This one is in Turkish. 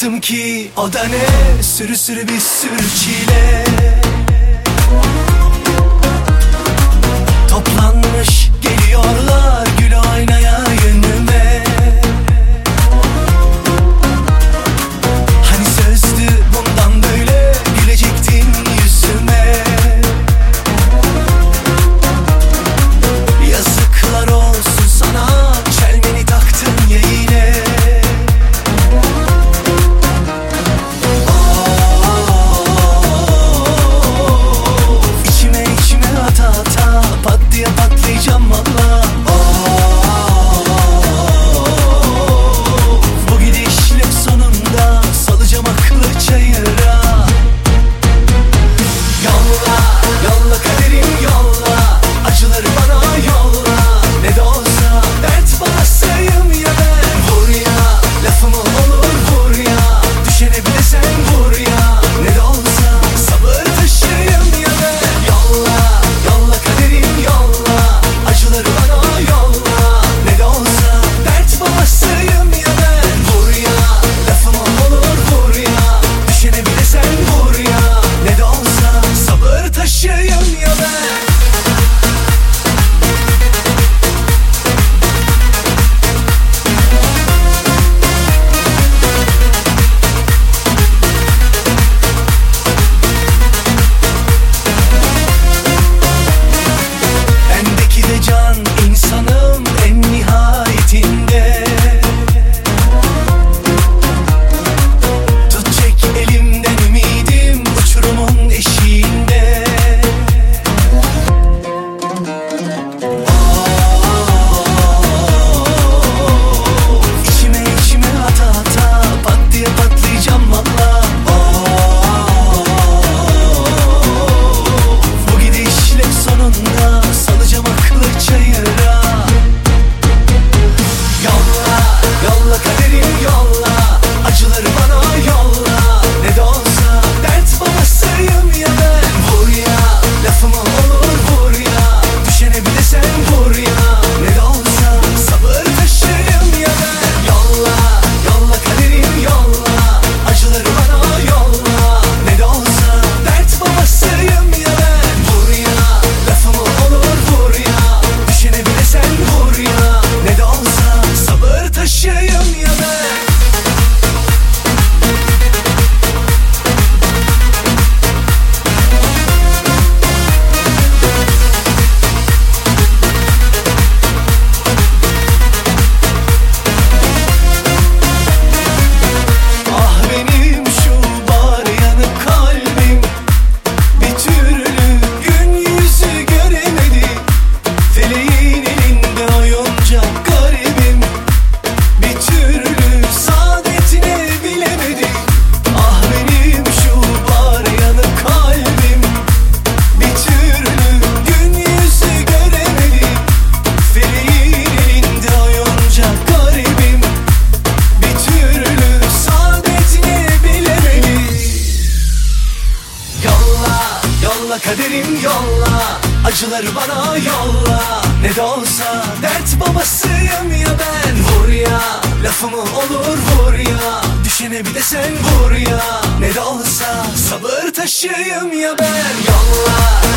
baktım ki o da ne, sürü sürü bir sürü çile. Toplanmış geliyorlar gül oynaya yönüme. Hani sözdü bundan böyle gülecektin yüzüme. Yazıklar olsun sana, çelmeni taktın ya yine. İçime ata ata pat diye patlayacağım valla. Bu gidişle sonunda salacağım aklı çayıra. Yolla, yolla kaderim yolla, acıları bana yolla. Ne de olsa dert basayım ya ben. Vur ya, lafımı olur vur ya, düşene bile sen vur ya. Ne de olsa sabır taşıyım ya ben. Yolla, yolla kaderim yolla, acıları bana yolla. Ne de olsa dert basayım ya ben. Vur ya, lafımı olur vur ya, düşene bile sen vur ya. Ne de olsa sabır taşıyım ya ben. Bendeki de can insanım en nihayetinde. Tut çek elimden ümidim uçurumun eşiğinde. İçime ata ata pat diye patlayacağım valla. Bu gidişle sonunda salacağım aklı çayıra. Yolla, yolla kaderim yolla, acıları bana yolla. Ne de olsa dert babasıyım ya ben. Vur ya, lafımı olur vur ya, düşene bile sen vur ya. Ne de olsa sabır taşıyım ya ben. Yolla, yolla kaderim yolla, acıları bana yolla. Ne de olsa dert babasıyım ya ben. Vur ya, lafımı olur vur ya, düşene bile sen vur ya. Ne de olsa sabır taşıyım ya ben. Ah benim şu bar yanık kalbim, bir türlü gün yüzü göremedi. Feleğin elinde oyuncak garibim, bir türlü saadetine bilemedi. Ah benim şu bar yanık kalbim, bir türlü gün yüzü göremedi. Feleğin elinde oyuncak garibim, bir türlü saadetine bilemedi. Yolla, yolla kaderim yolla, acıları bana yolla. Ne de olsa dert babasıyım ya ben. Vur ya, lafımı olur vur ya, düşene bir de sen vur ya. Ne de olsa sabır taşıyım ya ben. Yolla,